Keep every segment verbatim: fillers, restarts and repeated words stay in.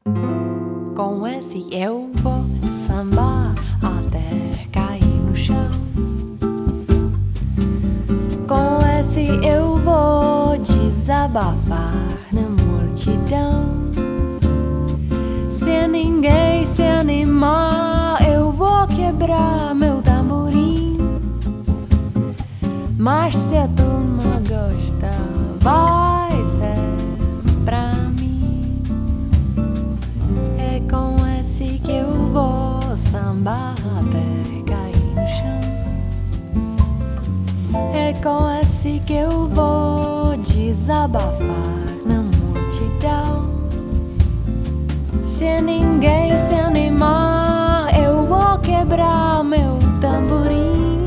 Com esse eu vou sambar até cair no chão. Com esse eu vou desabafar na multidão. Se ninguém se animar, eu vou quebrar meu tamborim. Mas se a turma gosta, vai ser pra mim. É com esse que eu vou sambar até cair no chão. É com esse que eu vou desabafar na multidão. Se ninguém se animar, eu vou quebrar meu tamborim.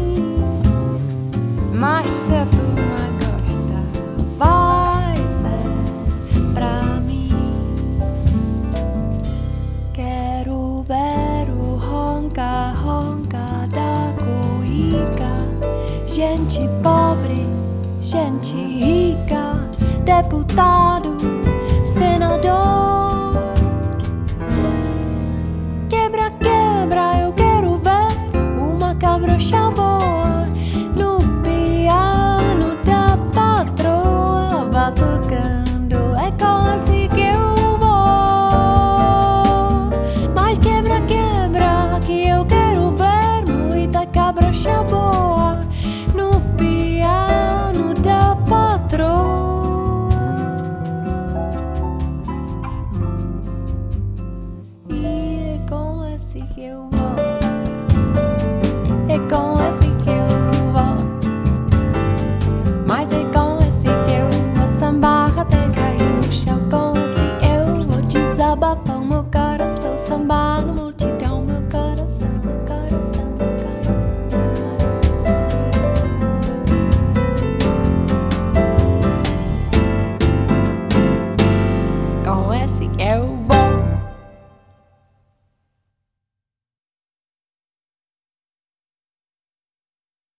Mas se a turma gosta, vai ser pra mim. Quero ver o ronca, ronca da cuíca. Gente pobre, gente rica, deputado, senador. Quebra, quebra, eu quero ver uma cabrocha boa no piano da patroa batucando. É com assim que eu vou. Mas quebra, quebra, que eu quero ver muita cabrocha boa no piano da patroa. Que eu vou, é com esse que eu vou. Mas é com esse que eu vou sambar até cair no chão. Com esse eu vou desabafar o meu coração, sambar no